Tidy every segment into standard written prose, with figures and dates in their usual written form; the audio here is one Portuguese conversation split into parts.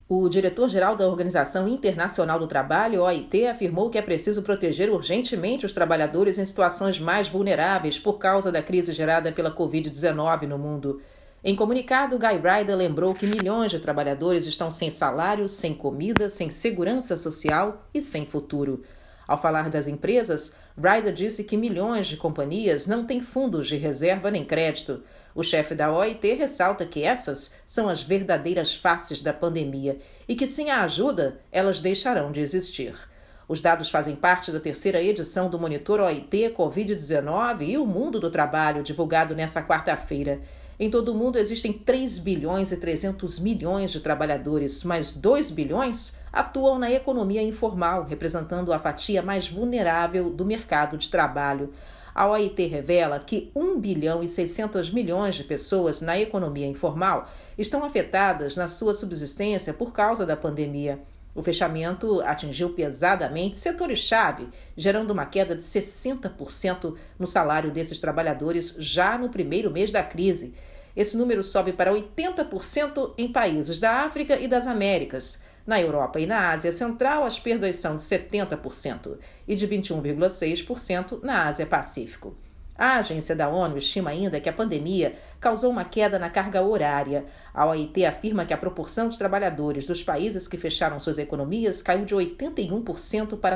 O diretor-geral da Organização Internacional do Trabalho, OIT, afirmou que é preciso proteger urgentemente os trabalhadores em situações mais vulneráveis por causa da crise gerada pela Covid-19 no mundo. Em comunicado, Guy Ryder lembrou que milhões de trabalhadores estão sem salário, sem comida, sem segurança social e sem futuro. Ao falar das empresas, Ryder disse que milhões de companhias não têm fundos de reserva nem crédito. O chefe da OIT ressalta que essas são as verdadeiras faces da pandemia e que, sem a ajuda, elas deixarão de existir. Os dados fazem parte da terceira edição do Monitor OIT Covid-19 e o Mundo do Trabalho, divulgado nesta quarta-feira. Em todo o mundo existem 3 bilhões e 300 milhões de trabalhadores, mas 2 bilhões atuam na economia informal, representando a fatia mais vulnerável do mercado de trabalho. A OIT revela que 1 bilhão e 600 milhões de pessoas na economia informal estão afetadas na sua subsistência por causa da pandemia. O fechamento atingiu pesadamente setores-chave, gerando uma queda de 60% no salário desses trabalhadores já no primeiro mês da crise. Esse número sobe para 80% em países da África e das Américas. Na Europa e na Ásia Central, as perdas são de 70% e de 21,6% na Ásia-Pacífico. A agência da ONU estima ainda que a pandemia causou uma queda na carga horária. A OIT afirma que a proporção de trabalhadores dos países que fecharam suas economias caiu de 81% para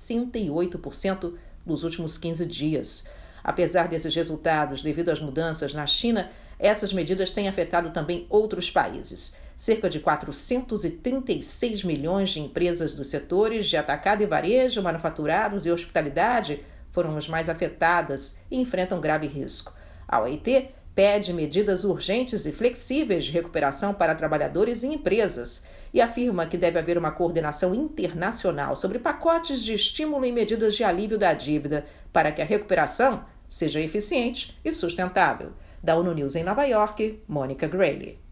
68% nos últimos 15 dias. Apesar desses resultados, devido às mudanças na China, essas medidas têm afetado também outros países. Cerca de 436 milhões de empresas dos setores de atacado e varejo, manufaturados e hospitalidade foram as mais afetadas e enfrentam grave risco. A OIT pede medidas urgentes e flexíveis de recuperação para trabalhadores e empresas e afirma que deve haver uma coordenação internacional sobre pacotes de estímulo e medidas de alívio da dívida para que a recuperação seja eficiente e sustentável. Da ONU News em Nova York, Mônica Grayle.